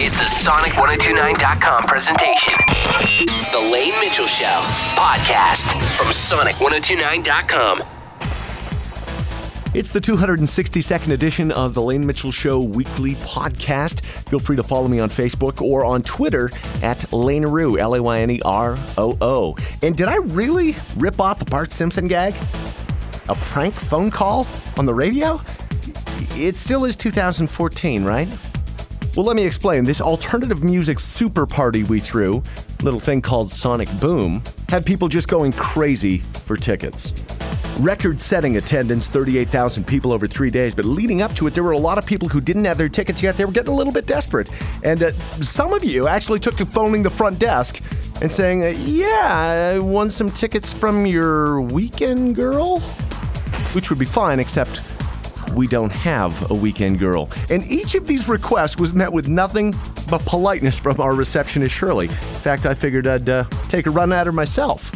It's a Sonic1029.com presentation. The Lane Mitchell Show podcast from Sonic1029.com. It's the 262nd edition of the Lane Mitchell Show weekly podcast. Feel free to follow me on Facebook or on Twitter at Laneroo, L-A-Y-N-E-R-O-O. And did I really rip off a Bart Simpson gag? A prank phone call on the radio? It still is 2014, right? Well, let me explain. This alternative music super party we threw, little thing called Sonic Boom, had people just going crazy for tickets. Record-setting attendance, 38,000 people over 3 days, but leading up to it, there were a lot of people who didn't have their tickets yet. They were getting a little bit desperate. And some of you actually took to phoning the front desk and saying, I won some tickets from your weekend girl? Which would be fine, except we don't have a weekend girl. And each of these requests was met with nothing but politeness from our receptionist, Shirley. In fact, I figured I'd take a run at her myself.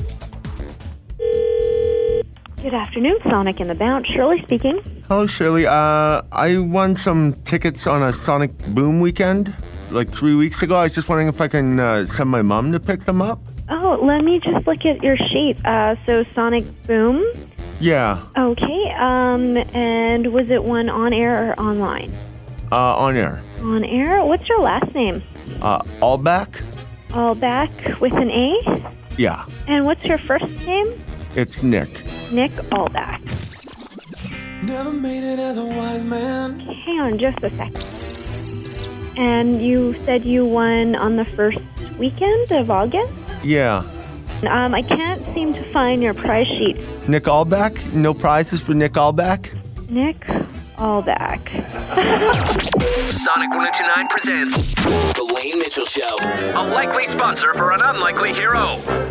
Good afternoon, Sonic and the Bounce. Shirley speaking. Hello, Shirley. I won some tickets on a Sonic Boom weekend, like 3 weeks ago. I was just wondering if I can send my mom to pick them up. Oh, let me just look at your sheet. So Sonic Boom? Yeah. Okay, and was it one on air or online? On air. On air? What's your last name? Allback? Allback with an A? Yeah. And what's your first name? It's Nick. Nick Allback. Never made it as a wise man. Hang on just a second. And you said you won on the first weekend of August? Yeah. I can't seem to find your prize sheet. Nick Allback? No prizes for Nick Allback? Nick Allback. Sonic 1029 presents The Lane Mitchell Show, a likely sponsor for an unlikely hero.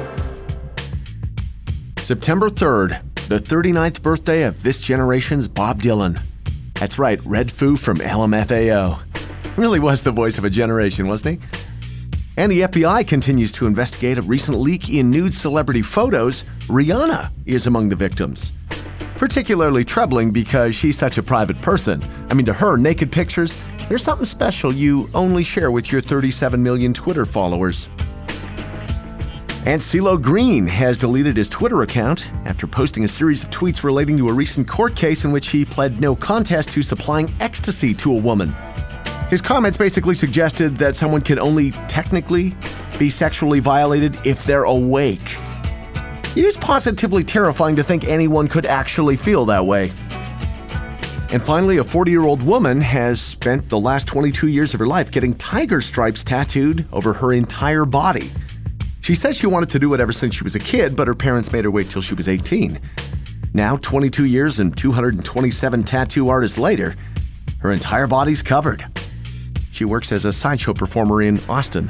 September 3rd, the 39th birthday of this generation's Bob Dylan. That's right, Red Foo from LMFAO. Really was the voice of a generation, wasn't he? And the FBI continues to investigate a recent leak in nude celebrity photos. Rihanna is among the victims. Particularly troubling because she's such a private person. I mean, to her, naked pictures, there's something special you only share with your 37 million Twitter followers. And CeeLo Green has deleted his Twitter account after posting a series of tweets relating to a recent court case in which he pled no contest to supplying ecstasy to a woman. His comments basically suggested that someone can only technically be sexually violated if they're awake. It is positively terrifying to think anyone could actually feel that way. And finally, a 40-year-old woman has spent the last 22 years of her life getting tiger stripes tattooed over her entire body. She says she wanted to do it ever since she was a kid, but her parents made her wait till she was 18. Now, 22 years and 227 tattoo artists later, her entire body's covered. She works as a sideshow performer in Austin.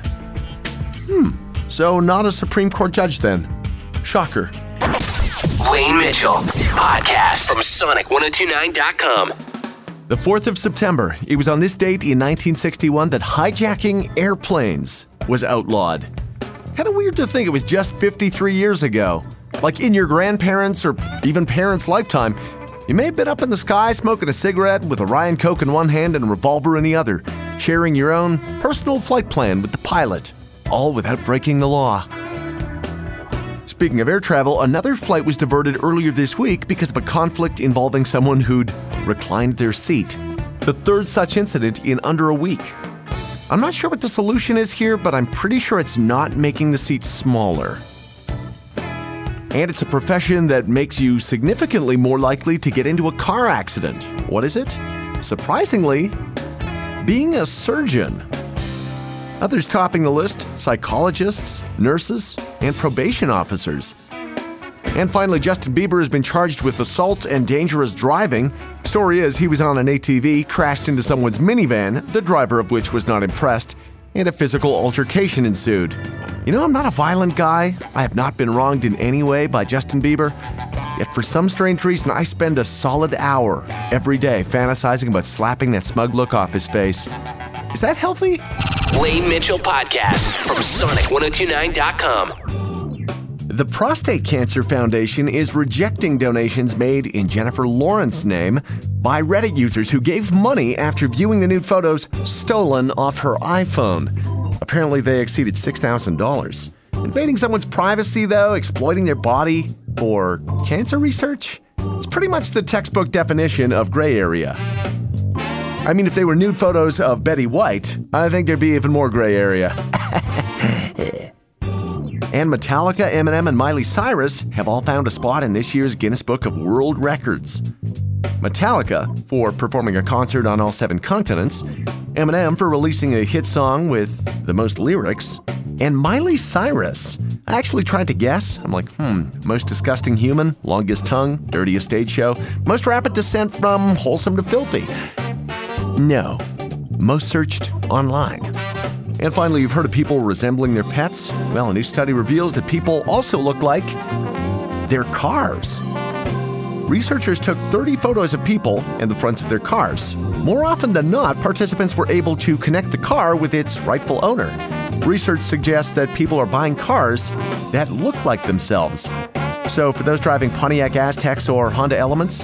So not a Supreme Court judge then. Shocker. Lane Mitchell podcast from Sonic1029.com. The 4th of September, it was on this date in 1961 that hijacking airplanes was outlawed. Kind of weird to think it was just 53 years ago. Like in your grandparents' or even parents' lifetime, you may have been up in the sky smoking a cigarette with a Ryan Coke in one hand and a revolver in the other, sharing your own personal flight plan with the pilot, all without breaking the law. Speaking of air travel, another flight was diverted earlier this week because of a conflict involving someone who'd reclined their seat. The third such incident in under a week. I'm not sure what the solution is here, but I'm pretty sure it's not making the seats smaller. And it's a profession that makes you significantly more likely to get into a car accident. What is it? Surprisingly, being a surgeon. Others topping the list, psychologists, nurses, and probation officers. And finally, Justin Bieber has been charged with assault and dangerous driving. Story is, he was on an ATV, crashed into someone's minivan, the driver of which was not impressed, and a physical altercation ensued. You know, I'm not a violent guy. I have not been wronged in any way by Justin Bieber. Yet for some strange reason, I spend a solid hour every day fantasizing about slapping that smug look off his face. Is that healthy? Lane Mitchell podcast from Sonic1029.com. The Prostate Cancer Foundation is rejecting donations made in Jennifer Lawrence's name by Reddit users who gave money after viewing the nude photos stolen off her iPhone. Apparently, they exceeded $6,000. Invading someone's privacy, though, exploiting their body for cancer research? It's pretty much the textbook definition of gray area. I mean, if they were nude photos of Betty White, I think there'd be even more gray area. And Metallica, Eminem, and Miley Cyrus have all found a spot in this year's Guinness Book of World Records. Metallica for performing a concert on all 7 continents, Eminem for releasing a hit song with the most lyrics, and Miley Cyrus. I actually tried to guess. I'm like, most disgusting human, longest tongue, dirtiest stage show, most rapid descent from wholesome to filthy. No, most searched online. And finally, you've heard of people resembling their pets? Well, a new study reveals that people also look like their cars. Researchers took 30 photos of people and the fronts of their cars. More often than not, participants were able to connect the car with its rightful owner. Research suggests that people are buying cars that look like themselves. So for those driving Pontiac Aztecs or Honda Elements,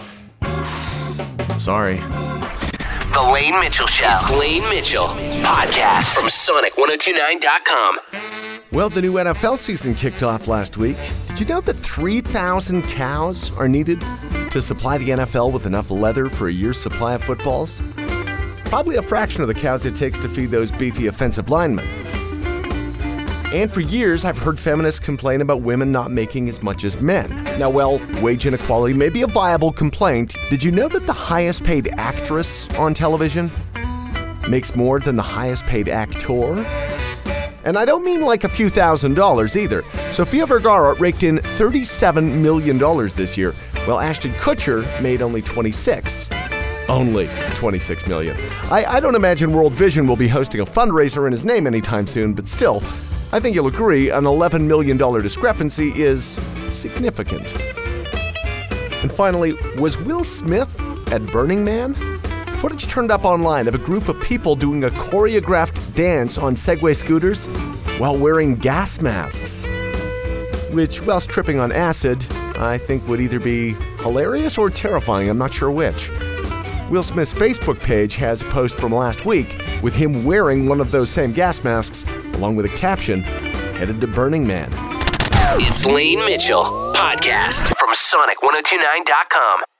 sorry. The Lane Mitchell Show. It's Lane Mitchell. Podcast from Sonic1029.com. Well, the new NFL season kicked off last week. Did you know that 3,000 cows are needed to supply the NFL with enough leather for a year's supply of footballs? Probably a fraction of the cows it takes to feed those beefy offensive linemen. And for years, I've heard feminists complain about women not making as much as men. Now, while wage inequality may be a viable complaint, did you know that the highest paid actress on television makes more than the highest paid actor? And I don't mean like a few $1,000s either. Sofia Vergara raked in $37 million this year, while Ashton Kutcher made only 26. Only 26 million. I don't imagine World Vision will be hosting a fundraiser in his name anytime soon, but still, I think you'll agree an $11 million discrepancy is significant. And finally, was Will Smith at Burning Man? Footage turned up online of a group of people doing a choreographed dance on Segway scooters while wearing gas masks, which, whilst tripping on acid, I think would either be hilarious or terrifying. I'm not sure which. Will Smith's Facebook page has a post from last week with him wearing one of those same gas masks, along with a caption, "Headed to Burning Man." It's Lane Mitchell. Podcast from Sonic1029.com.